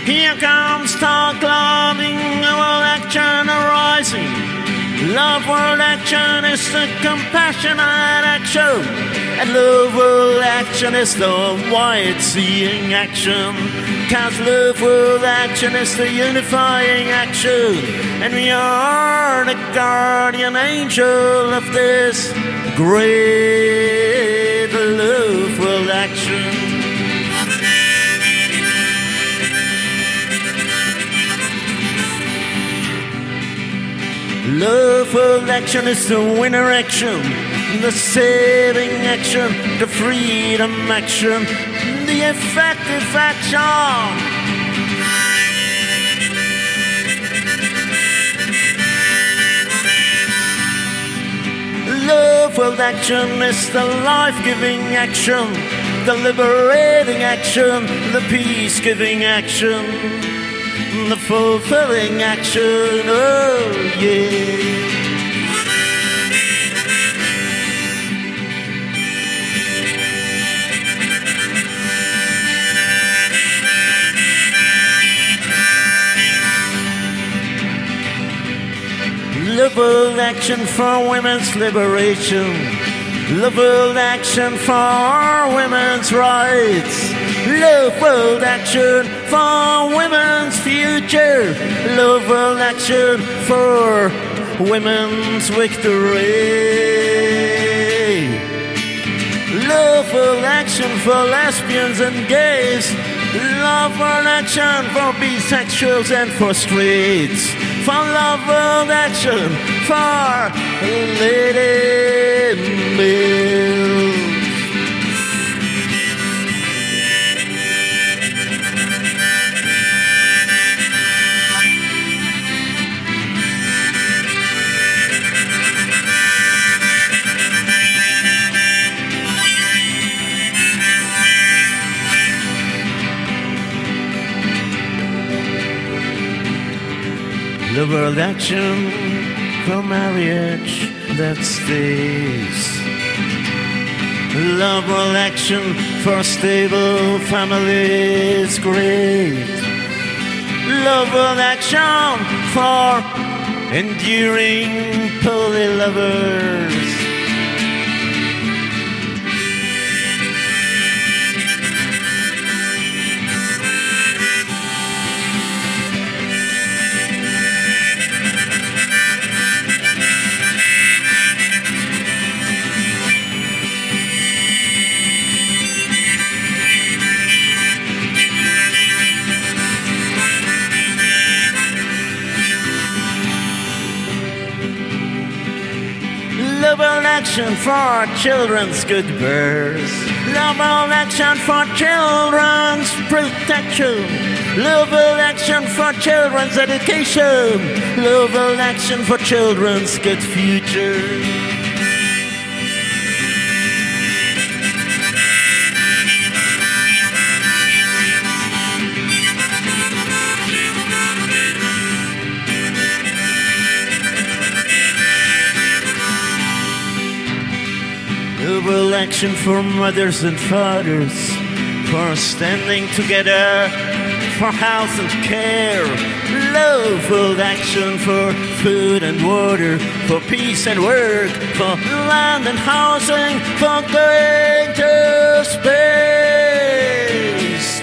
Here comes talk loving, world action arising. Love world action is the compassionate action, and love world action is the wide-seeing action. Cause love world action is the unifying action, and we are the guardian angel of this great love world action. Love world action is the winner action, the saving action, the freedom action, the effective action. Love world action is the life-giving action, the liberating action, the peace-giving action, the fulfilling action, oh yeah. Love world action for women's liberation. Love world action for women's rights. Love world action for women's future. Love world action for women's victory. Love world action for lesbians and gays. Love world action for bisexuals and for straights. For love world action for lady males. The world action for marriage that stays. Love world action for stable families, great. Love world action for enduring poly lovers. Love world action for children's good birth. Love world action for children's protection. Love world action for children's education. Love world action for children's good future. Love world action for mothers and fathers, for standing together, for health and care. Love world action for food and water, for peace and work, for land and housing, for going to space.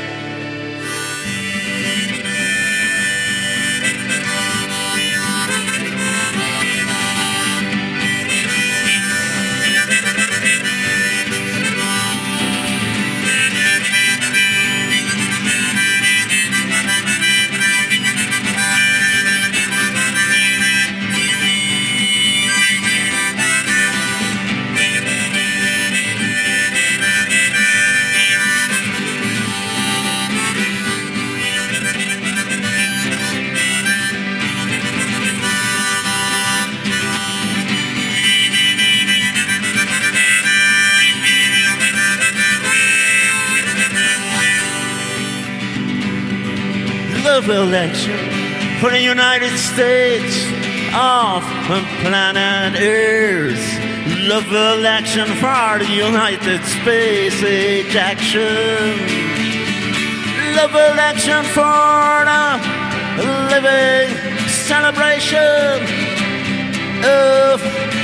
Love world action for the United States of planet Earth. Love world action for the United Space Age action. Love World Action for the living celebration of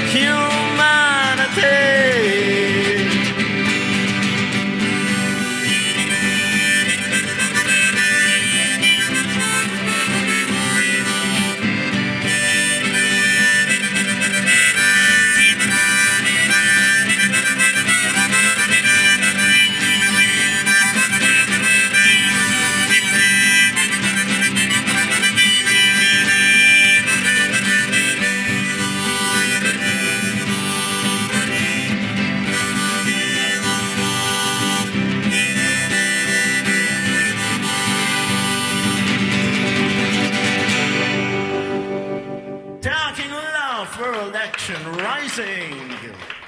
humanity. Talking Love World Action Rising.